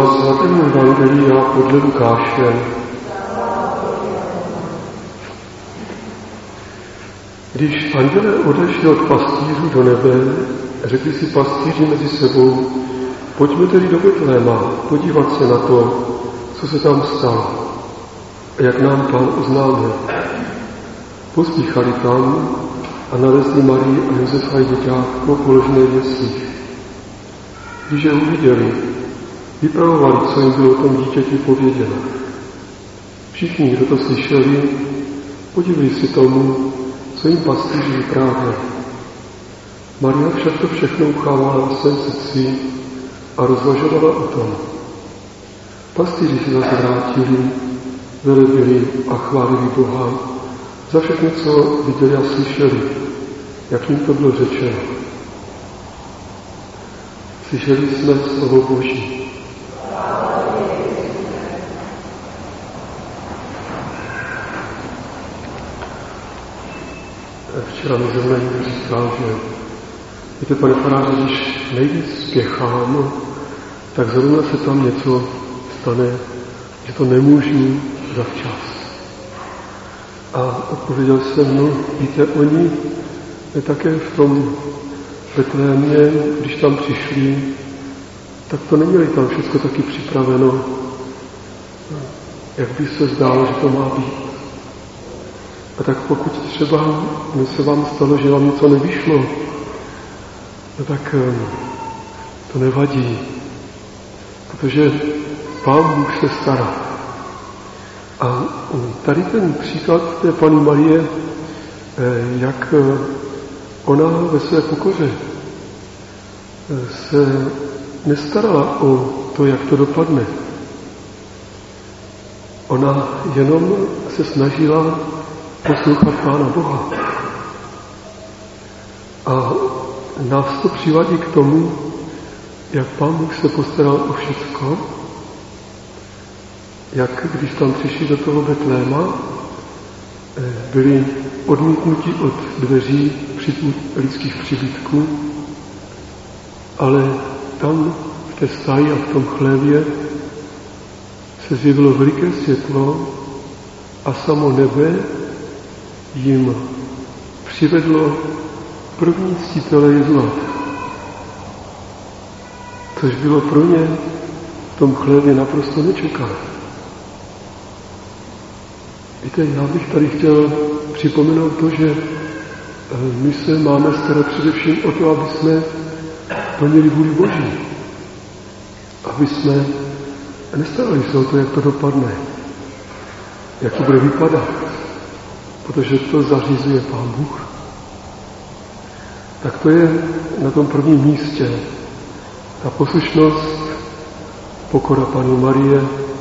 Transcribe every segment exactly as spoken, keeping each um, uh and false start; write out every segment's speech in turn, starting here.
svatého evangelia podle Lukáše. Když andělé odešli od pastýřů do nebe, řekli si pastýři mezi sebou, pojďme tedy do Betléma podívat se na to, co se tam stalo a jak nám Pán oznámil. Pospíchali tam a nalezli Marii a Josefa i děťátko položené v jeslích. Když je uviděli, vypravovali, co jim bylo o tom dítěti pověděno. Všichni, kdo to slyšeli, podívali si tomu, co jim pastýři vyprávěli. Maria však to všechno uchávala v svém srdci a rozvažovala o tom. Pastýři se zase vrátili, velebili a chválili Boha za všechno, co viděli a slyšeli, jak jim to bylo řečeno. Slyšeli jsme slovo Boží. Včera mi zrovna někdo říkal, že víte, pane faráře, když nejvíc spěchám, tak zrovna se tam něco stane, že to nemůžu zavčas. A odpověděl jsem, no, víte, oni také v tom Betlémě, když tam přišli, tak to neměli tam všechno taky připraveno, jak by se zdálo, že to má být. A tak pokud třeba se vám stalo, že vám něco nevyšlo, no tak to nevadí, protože Pán Bůh se stará. A tady ten příklad té Panny Marie, jak ona ve své pokoře se nestarala o to, jak to dopadne. Ona jenom se snažila poslouchat Pána Boha. A nás to přivádí k tomu, jak Pán Bůh se postaral o všecko, jak když tam přišli do toho Betléma, byli odmítnuti od dveří lidských přibytků, ale tam v té stáji a v tom chlévě se zjevilo veliké světlo a samo nebe jim přivedlo první ctitele Jezulátka. Což bylo pro ně v tom chlévě naprosto nečekané. Víte, já bych tady chtěl připomenout to, že my se máme starat především o to, aby jsme plnili vůli Boží. Aby jsme nestarali se o to, jak to dopadne, jak to bude vypadat, protože to zařizuje Pán Bůh. Tak to je na tom prvním místě ta poslušnost, pokora Panny Marie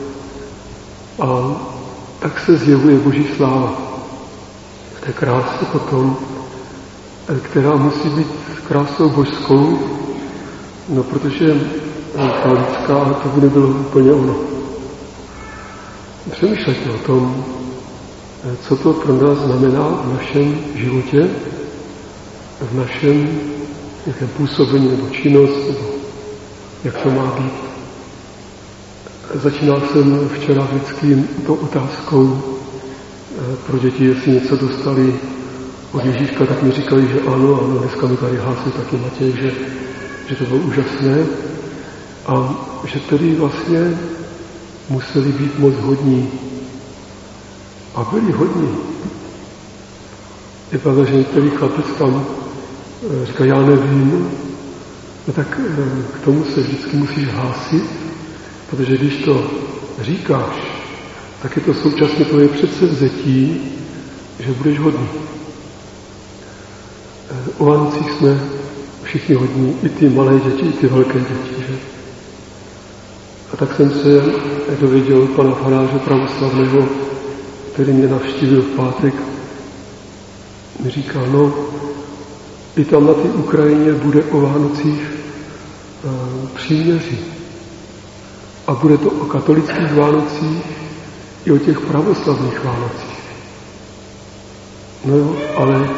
a tak se zjevuje Boží sláva. V té krásě potom, která musí být krásou božskou, no protože ta lidská, to by nebylo úplně ono. Přemýšlejte o tom, co to pro nás znamená v našem životě, v našem nějakém působení nebo činnost, nebo jak to má být. Začínal jsem včera vždycky tou otázkou pro děti, jestli něco dostali od Ježíška, tak mi říkali, že ano, ano, dneska mi tady hlásil taky Matěj, že, že to bylo úžasné a že tedy vlastně museli být moc hodní. A byli hodní. Je pravda, že některý chlapec tam říká, já nevím, no tak k tomu se vždycky musíš hlásit, protože když to říkáš, tak je to současně tvoje předsevzetí, že budeš hodný. O Vánocích jsme všichni hodní, i ty malé děti, i ty velké děti, že? A tak jsem se dověděl od pana faráře pravoslavného, který mě navštívil v pátek, mi říká, no, i tam na té Ukrajině bude o Vánocích uh, příměří. A bude to o katolických Vánocích i o těch pravoslavných Vánocích. No jo, ale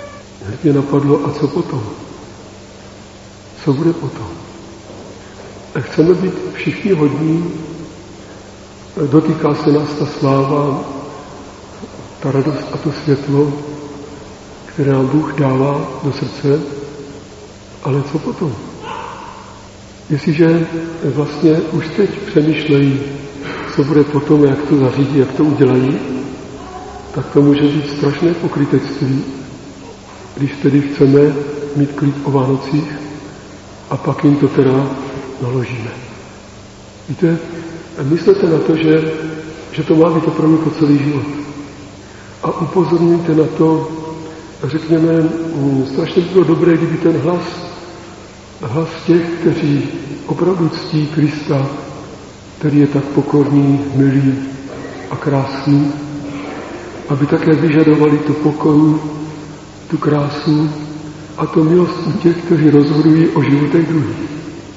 hned mě napadlo, a co potom? Co bude potom? chceme být všichni hodní, dotýká se nás ta sláva, ta radost a to světlo, které nám Bůh dává do srdce, ale co potom? Jestliže vlastně už teď přemýšlejí, co bude potom, jak to zařídí, jak to udělají, tak to může být strašné pokrytectví, když tedy chceme mít klid o Vánocích a pak jim to teda naložíme. Víte, myslete na to, že, že to má být opravdu po celý život. A upozorňujte na to, řekněme, strašně by bylo dobré, kdyby ten hlas, hlas těch, kteří opravdu ctí Krista, který je tak pokorný, milý a krásný, aby také vyžadovali tu pokoru, tu krásu a tu milost u těch, kteří rozhodují o životech druhých.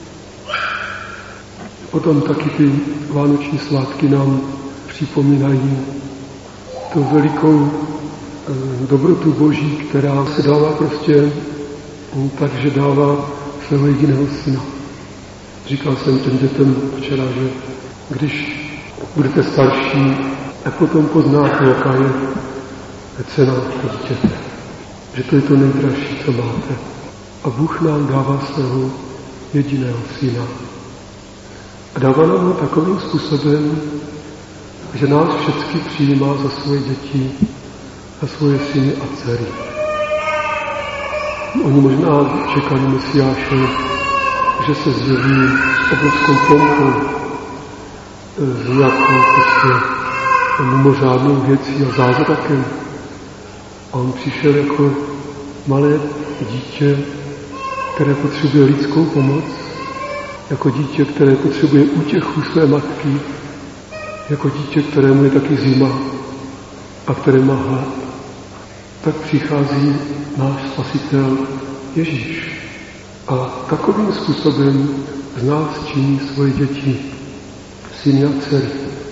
Potom taky ty vánoční svátky nám připomínají tu velikou e, dobrotu Boží, která se dává prostě tak, že dává svého jediného syna. Říkal jsem těm dětem včera, že když budete starší, tak potom poznáte, jaká je cena dítěte. Že to je to nejdražší, co máte. A Bůh nám dává svého jediného syna. A dává nám ho takovým způsobem, že nás všechny přijímá za svoje děti, za svoje syny a dcery. Oni možná čekali Mesiáše, že se zjeví s obrovskou pompou, s nějakou prostě mimořádnou věcí a zázrakem. A on přišel jako malé dítě, které potřebuje lidskou pomoc, jako dítě, které potřebuje útěchu své matky, jako dítě, kterému je taky zima a které má hlad. Tak přichází náš Spasitel Ježíš. A takovým způsobem z nás činí svoje děti, syny a dcery.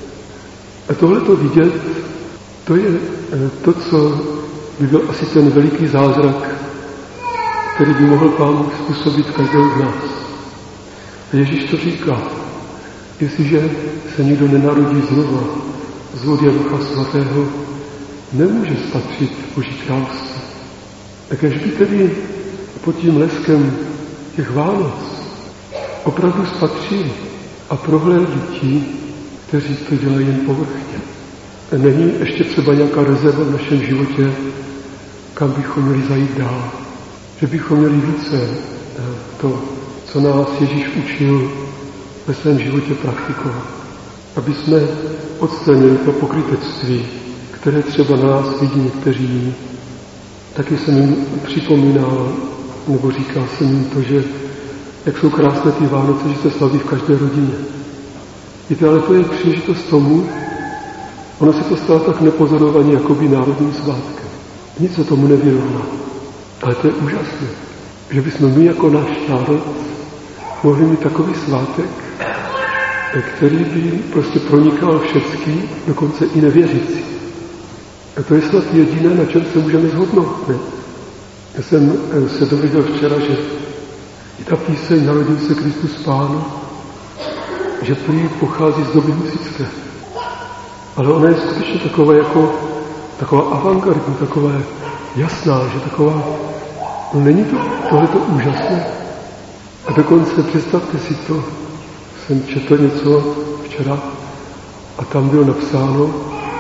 A tohleto vidět, to je to, co by byl asi ten veliký zázrak, který by mohl Pán způsobit každého z nás. A Ježíš to říká, jestliže se nikdo nenarodí znova z vody a Ducha Svatého, nemůže spatřit Boží království. A když by tedy pod tím leskem těch Vánoc opravdu spatřili a prohlédli ti, kteří to dělají jen povrchně. Není ještě třeba nějaká rezerva v našem životě, kam bychom měli zajít dál. Že bychom měli více to, co nás Ježíš učil ve svém životě praktikovat. Aby jsme odstranili to pokrytectví, které třeba na nás vidí někteří jiní. Taky jsem jim připomínal, nebo říkal jsem jim to, že jak jsou krásné ty Vánoce, že se slaví v každé rodině. Víte, ale to je příležitost tomu, ono se to stalo tak nepozorovaně jakoby národním svátkem. Nic se tomu nevyrovná. Ale to je úžasné, že bychom my jako náš národ mohli mít takový svátek, který by prostě pronikal všecky, dokonce i nevěřící. A to je snad jediné, na čem se můžeme shodnout. Ne? Já jsem se dověděl včera, že i ta píseň Narodil se Kristus Pán, že prý pochází z doby husitské. Ale ona je skutečně taková jako taková avantgardní, taková jasná, že taková, no není to tohleto úžasné. A dokonce představte si to, jsem četl něco včera a tam bylo napsáno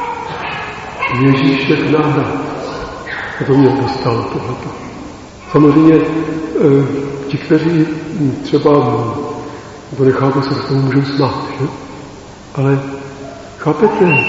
Ježíšek náhrad. A to mě dostalo tohleto. Samozřejmě ti, kteří třeba to nechápu, se k tomu můžou smát, že? Ale chápete,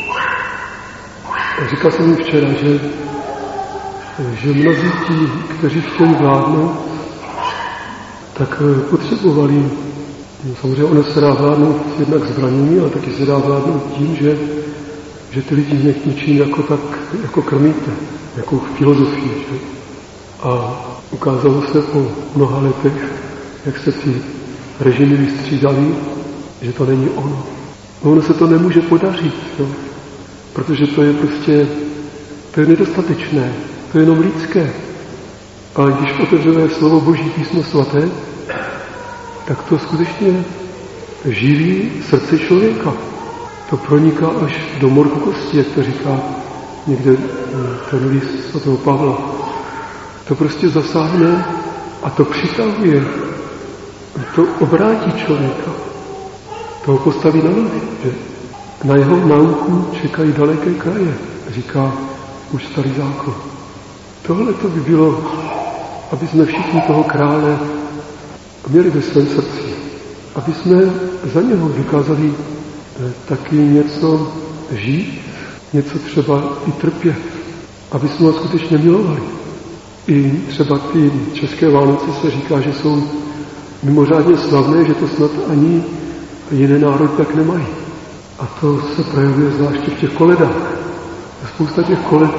říkal jsem jim včera, že, že mnozí ti, kteří chtějí vládnout, tak potřebovali, no samozřejmě ono se dá vládnout jednak zbraněmi, ale taky se dá vládnout tím, že, že ty lidi něčím jako tak, jako krmíte, jako filozofii, že? A ukázalo se po mnoha letech, jak se ty režimy vystřídali, že to není ono. No ono se to nemůže podařit, jo? Protože to je prostě, to je nedostatečné, to je jenom lidské. Ale když otevřeme slovo Boží písmo svaté, tak to skutečně živí srdce člověka. To proniká až do morku kosti, jak to říká někde ten list svatého Pavla. To prostě zasáhne a to přitahuje, to obrátí člověka. To ho postaví na nohy, že na jeho nauku čekají daleké kraje, říká už starý zákon. Tohle to by bylo, aby jsme všichni toho krále měli ve svém srdci. Aby jsme za něho dokázali taky něco žít, něco třeba i trpět. Aby jsme ho skutečně milovali. I třeba ty české Vánoce se říká, že jsou mimořádně slavné, že to snad ani jiné národy tak nemají. A to se projevuje zvláště v těch koledách. Spousta těch koled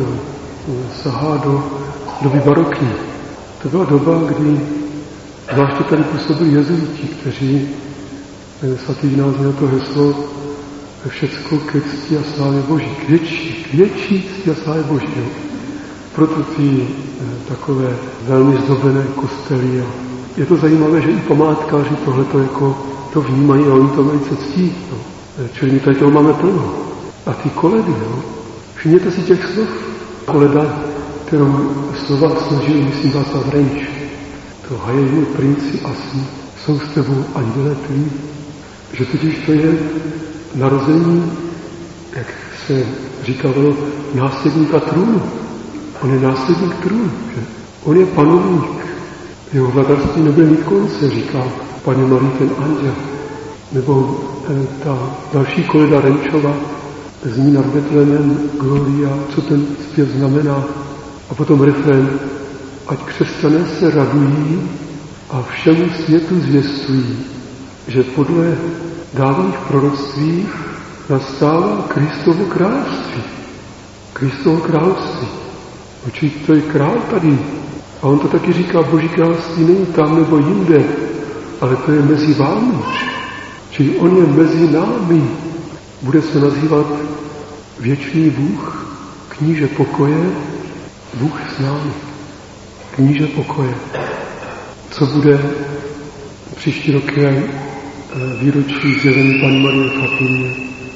sahá do doby barokní. To byla doba, kdy zvláště tady působili jezuiti, kteří svatý Ignác na to heslo všecko ke cti a slávě Boží. K větší, k větší cti a slávě Boží. Jo. Proto ty takové velmi zdobené kostely. Je to zajímavé, že i památkáři tohleto jako to vnímají a oni to velice ctí. No. Čili my tady toho máme plno. A ty koledy, jo. Všimněte si těch slov. Koleda, kterou slova složil, myslím, Václav Renč. To hajej můj princi asi, jsou s tebou andělé tví. Že totiž to je narození, jak se říkalo, následníka trůnu. On je následník trůnu, že? On je panovník. Jeho vladarství nebude mít konce, říká paní Marie ten anděl. Nebo e, ta další koleda Renčova zní nad Betlémem Gloria, co ten zpěv znamená. A potom refrén, ať křesťané se radují a všemu světu zvěstují, že podle dávných proroctví nastává Kristovo království. Kristovo království. Určitě to je král tady. A on to taky říká, Boží království není tam nebo jinde, ale to je mezi vámi. Čili on je mezi námi. Bude se nazývat věčný Bůh, kníže pokoje, Bůh s námi. Kníže pokoje. Co bude příští rok je výročí zjevení Panny Marie v Fatimě.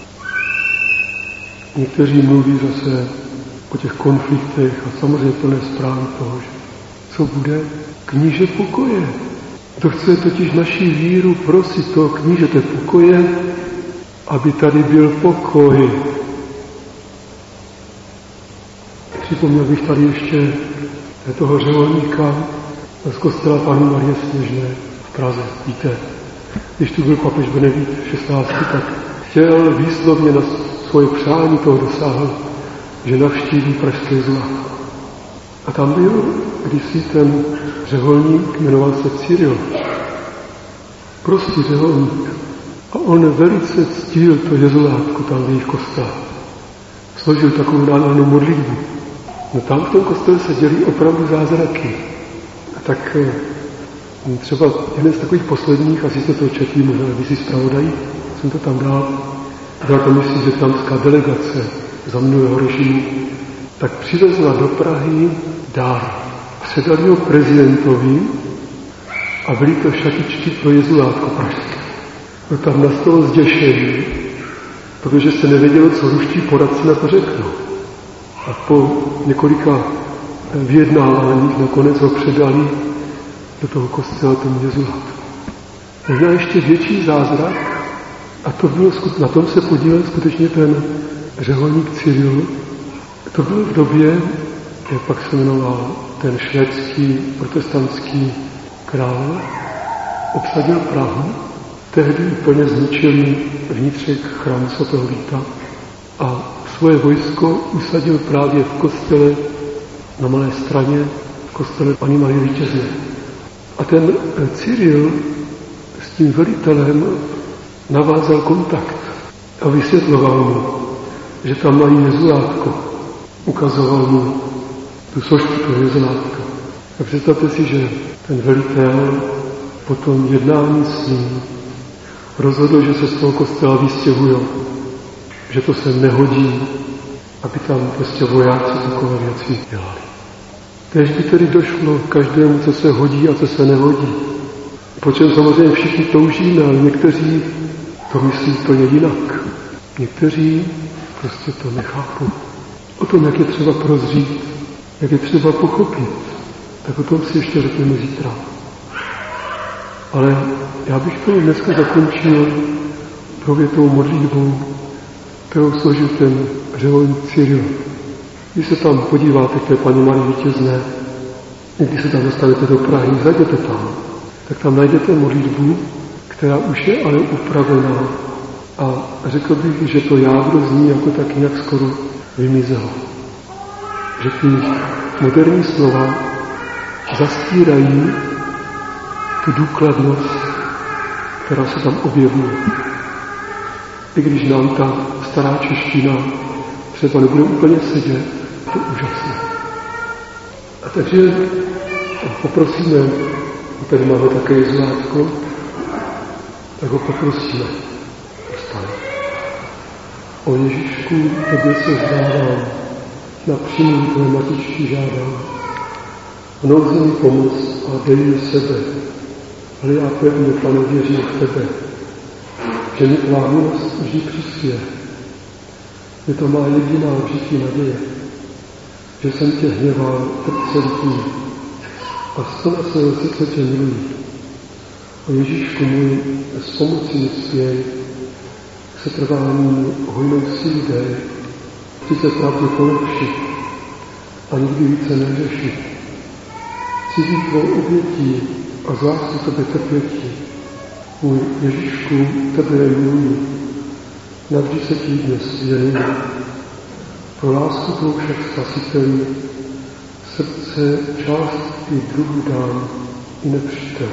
Někteří mluví zase o těch konfliktech a samozřejmě plné zprávy toho, že co bude kníže pokoje. To chce totiž naši víru prosit toho knížete pokoje, aby tady byl pokoj. Připomněl bych tady ještě toho řeholníka z kostela Panny Marie Sněžné v Praze. Víte, když tu byl papež Benedikt šestnáctý, tak chtěl výslovně na svoje přání toho dosáhl, že navštíví pražské zlato. A tam byl kdysi ten řeholník, jmenoval se Cyril. Prostý řeholník. A on velice ctil to jezulátko tam v jejich kostele. Složil takovou nádhernou modlitbu. No tam v tom kostele se dělí opravdu zázraky. A tak třeba jeden z takových posledních, asi jste to četli, možná když si zpravodají, jsem to tam dal, byla to myslím, že tamská delegace za minulého režimu, tak přivezla do Prahy dár. Předali ho prezidentovi a byli to šatičky pro jezulátko pražské. No tam nastalo zděšení, protože se nevědělo, co ruští poradci na to řeknou. A po několika vyjednáváních nakonec ho předali do toho kostela tomu jezulátku. Možná ještě větší zázrak, a to bylo, na tom se podílel skutečně ten řeholník Cyril. To bylo v době, jak pak se jmenoval ten švédský protestantský král, obsadil Prahu, tehdy úplně zničili vnitřek chrámu svatého Víta a svoje vojsko usadil právě v kostele na Malé Straně, v kostele Panny Marie Vítězné. A ten Cyril s tím velitelem navázal kontakt a vysvětloval mu, že tam mají jezulátko. Ukazoval mu tu sošku toho jezulátka. A představte si, že ten velitel po tom jednání s ním rozhodl, že se z toho kostela vystěhují, že to se nehodí, aby tam prostě vojáci takové věci dělali. Kéž by tedy došlo každému, co se hodí a co se nehodí. po čem samozřejmě všichni toužíme, ale někteří to myslí úplně jinak. Někteří prostě to nechápou. O tom, jak je třeba prozřít, jak je třeba pochopit, tak o tom si ještě řekneme zítra. Ale já bych to dneska zakončil provětou modlitbou, kterou složil ten řeholní Cyril. Když se tam podíváte k té Paní Marii Vítězné, když se tam dostanete do Prahy, zajděte tam, tak tam najdete modlitbu, která už je ale upravená. A řekl bych, že to jádro z ní jako tak nějak skoro vymizelo. Že ty moderní slova zastírají tu důkladnost, která se tam objevuje. I když nám ta stará čeština třeba nebude úplně sedět, to je úžasné. A takže poprosíme, tady máme také jezulátko, tak ho poprosíme. Vstaň. O Ježíšku, tebe se vzdávám, na přímý tvé matičky žádám. V nouzi mi pomoc a dej mi sebe, ale já pevně, Pane, věřím v tebe, že mi tvá milost vždy přispěje. Je to má jediná v žití naděje, že jsem tě hněval trpce lidí a z toho svého srdce tě miluji. O Ježíšku můj, s pomocí mi spěj, se trváním hojnou sílu dej, chci se pravdě polepšit a nikdy více neřešit. Chci být tvou obětí a z lásky tebe trpětí. Můj Ježíšku, tebe miluji, navždy se ti dnes věnuji. Pro lásku tvou však spasiteli, srdce, část i druhu dám i nepřítel.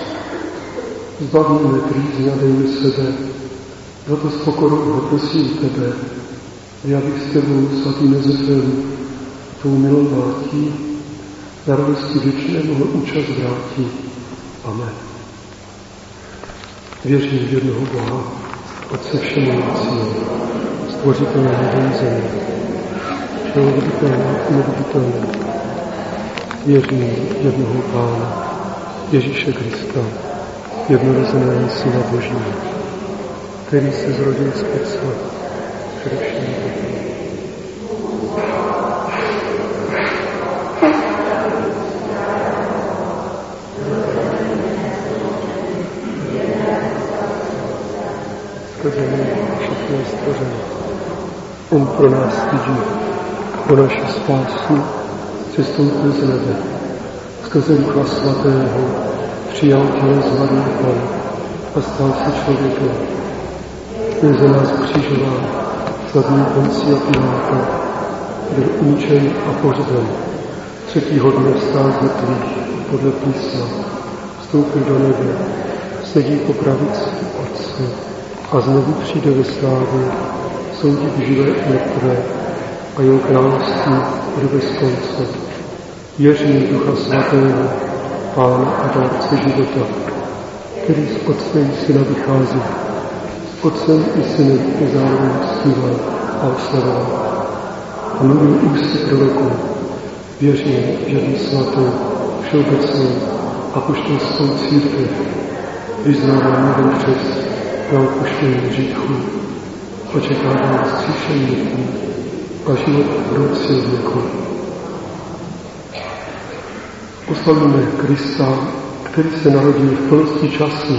Zbaví mne trýzně a dej mi sebe, za to s pokorou ho prosím tebe, já bych s tebou svatý Josefem, tvou milou mátí, na radosti věčné mohl účast vrátí. Amen. Věřím v jednoho Boha, Otce všemohoucího, stvořitele nebe i země, všeho viditelného i neviditelného. Věřím v jednoho Pána, Ježíše Krista, jednorozeného Syna Božího, který se zrodil z Otce, především Boží. Skrze něj všechno je stvořeno. On pro nás stydí, pro naši spásu přistoupil z nebe. Skrze Ducha Svatého přijal tělo z Marie Panny a stal se člověkem. Byl za nás křižován za dní Poncia Piláta, byl uničen a pohřben. Třetího dne vstál z mrtvých podle písma, vstoupil do nebe, sedí po pravici Otce a znovu přijde ve slávě soudit živé i mrtvé a jeho království bude bez konce. Věřím v Ducha Svatého, Pána a dárce života, který z Otce i Syna vychází. S Otcem i Synem je zároveň zpíval a oslavil. A mluvil ústy proroků. Věřím, že v svatou, všeobecnou apoštolskou církev vyznávám jeden křest na odpuštění hříchů, očekávám vzkříšení mrtvých a život budoucího věku. Oslavíme Krista, který se narodil v plnosti času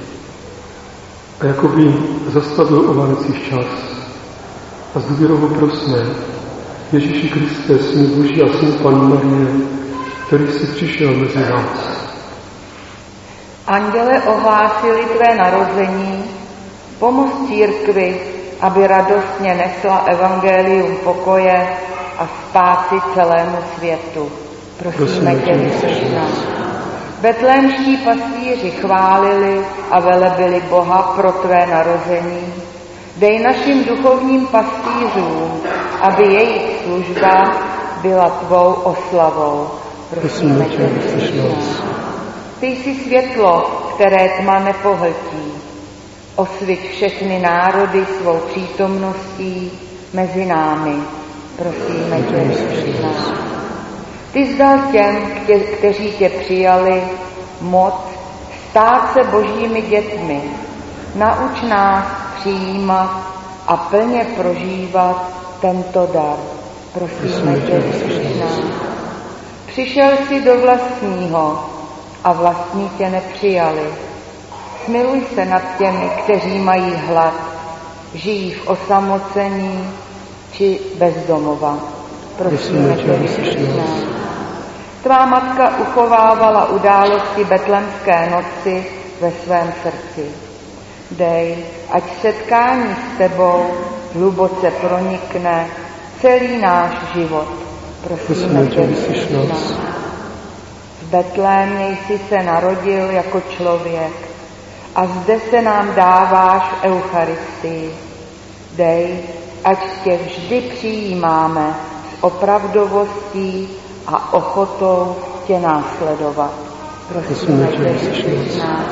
a jakoby zastavil o Vánocích čas a s důvěrou ho prosme: Ježíši Kriste, Synu Boží a Synu Panny Marie, který jsi přišel mezi nás. Anděle ohlásili tvé narození, pomoz církvi, aby radostně nesla evangelium pokoje a spásy celému světu. Prosíme tě, vyslyš nás. Betlémští pastýři chválili a velebili Boha pro tvé narození. Dej našim duchovním pastýřům, aby jejich služba byla tvou oslavou. Prosíme tě, vyslyš nás. Ty jsi světlo, které tma nepohltí. Osviť všechny národy svou přítomností mezi námi. Prosíme tě, vyslyš nás. Ty zdal těm, kte- kteří tě přijali, moc, stát se božími dětmi. Nauč nás přijímat a plně prožívat tento dar. Prosíme tě, vyslyš nás. Přišel jsi do vlastního a vlastní tě nepřijali. Smiluj se nad těmi, kteří mají hlad, žijí v osamocení či bezdomova. Prosíme tě, vyslyš nás. Tvá matka uchovávala události betlemské noci ve svém srdci. Dej, ať setkání s tebou hluboce pronikne celý náš život. Prosíme tě, vyslyš nás. V Betlémě jsi se narodil jako člověk a zde se nám dáváš v Eucharistii. Dej, ať tě vždy přijímáme s opravdovostí a ochotou tě následovat. Prosíme tě, vyslyš nás.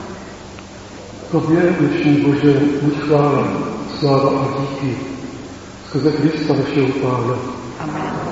Tobě, věčný Bože, buď chvála, sláva a díky skrze Krista našeho Pána. Amen.